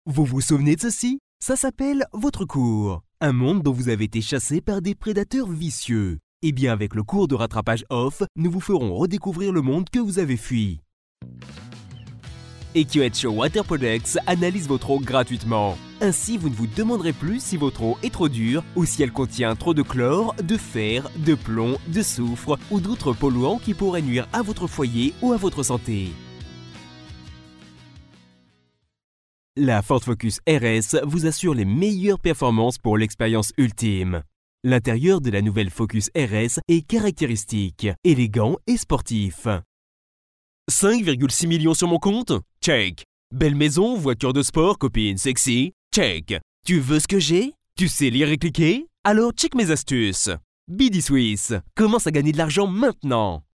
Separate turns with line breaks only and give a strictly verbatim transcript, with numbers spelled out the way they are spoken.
Vous vous souvenez de ceci? Ça s'appelle votre cours. Un monde dont vous avez été chassé par des prédateurs vicieux. Eh bien, avec le cours de rattrapage off, nous vous ferons redécouvrir le monde que vous avez fui. EcoHead Water Products analyse votre eau gratuitement. Ainsi, vous ne vous demanderez plus si votre eau est trop dure ou si elle contient trop de chlore, de fer, de plomb, de soufre ou d'autres polluants qui pourraient nuire à votre foyer ou à votre santé. La Ford Focus R S vous assure les meilleures performances pour l'expérience ultime. L'intérieur de la nouvelle Focus R S est caractéristique, élégant et sportif. cinq virgule six millions sur mon compte? Check. Belle maison, voiture de sport, copine sexy? Check. Tu veux ce que j'ai? Tu sais lire et cliquer? Alors check mes astuces. Bidi Suisse. Commence à gagner de l'argent maintenant.